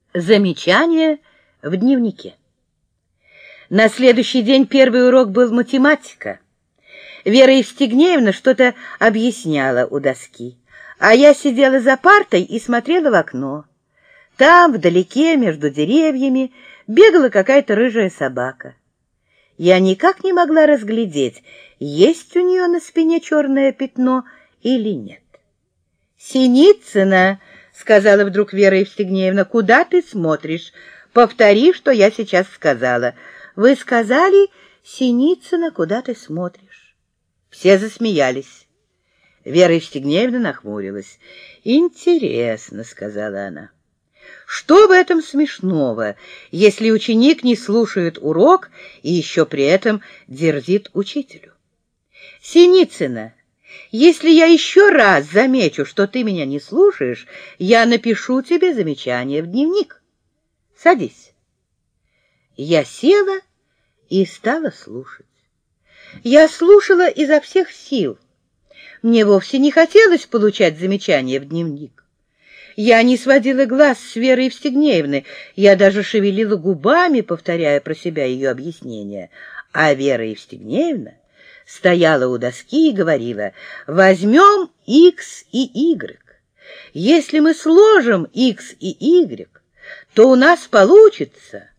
Замечание в дневнике. На следующий день первый урок был математика. Вера Евстигнеевна что-то объясняла у доски, а я сидела за партой и смотрела в окно. Там, вдалеке, между деревьями, бегала какая-то рыжая собака. Я никак не могла разглядеть, есть у нее на спине черное пятно или нет. «Синицына!» — сказала вдруг Вера Евстигнеевна. «Куда ты смотришь? Повтори, что я сейчас сказала». «Вы сказали, Синицына, куда ты смотришь?» Все засмеялись. Вера Евстигнеевна нахмурилась. «Интересно», — сказала она. «Что в этом смешного, если ученик не слушает урок и еще при этом дерзит учителю? Синицына, если я еще раз замечу, что ты меня не слушаешь, я напишу тебе замечание в дневник. Садись». Я села и стала слушать. Я слушала изо всех сил. Мне вовсе не хотелось получать замечания в дневник. Я не сводила глаз с Веры Евстигнеевны, я даже шевелила губами, повторяя про себя ее объяснения. А Вера Евстигнеевна стояла у доски и говорила: «Возьмем x и y. Если мы сложим x и y, то у нас получится.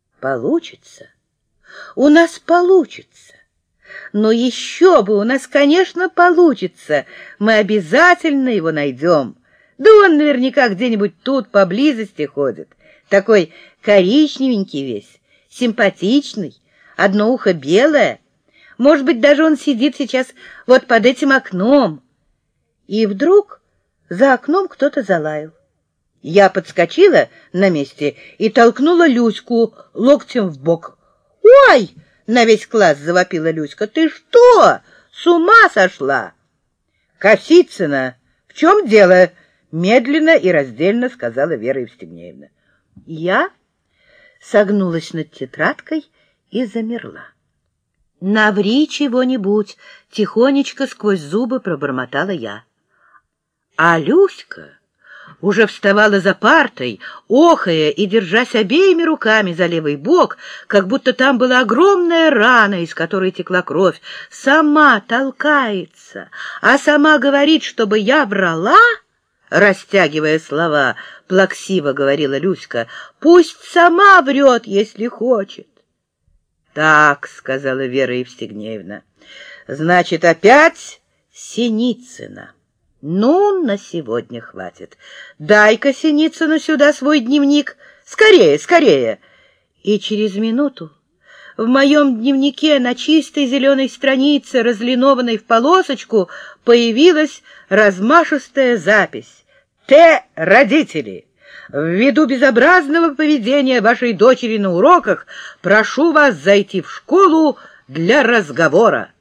У нас получится. Но еще бы, у нас, конечно, получится. Мы обязательно его найдем. Да он наверняка где-нибудь тут поблизости ходит. Такой коричневенький весь, симпатичный, одно ухо белое. Может быть, даже он сидит сейчас вот под этим окном». И вдруг за окном кто-то залаял. Я подскочила на месте и толкнула Люську локтем в бок. «Ой!» — на весь класс завопила Люська. «Ты что, с ума сошла?» «Косицына, в чем дело?» — медленно и раздельно сказала Вера Евстигнеевна. Я согнулась над тетрадкой и замерла. «Наври чего-нибудь!» — тихонечко сквозь зубы пробормотала я. А Люська уже вставала за партой, охая и держась обеими руками за левый бок, как будто там была огромная рана, из которой текла кровь. Сама толкается, а сама говорит, чтобы я врала, растягивая слова, плаксиво говорила Люська. «Пусть сама врет, если хочет». «Так», — сказала Вера Евстигнеевна, — «значит, опять Синицына. Ну, на сегодня хватит. Дай-ка, Синицына, сюда свой дневник. Скорее, скорее!» И через минуту в моем дневнике на чистой зеленой странице, разлинованной в полосочку, появилась размашистая запись. «Родители! Ввиду безобразного поведения вашей дочери на уроках прошу вас зайти в школу для разговора».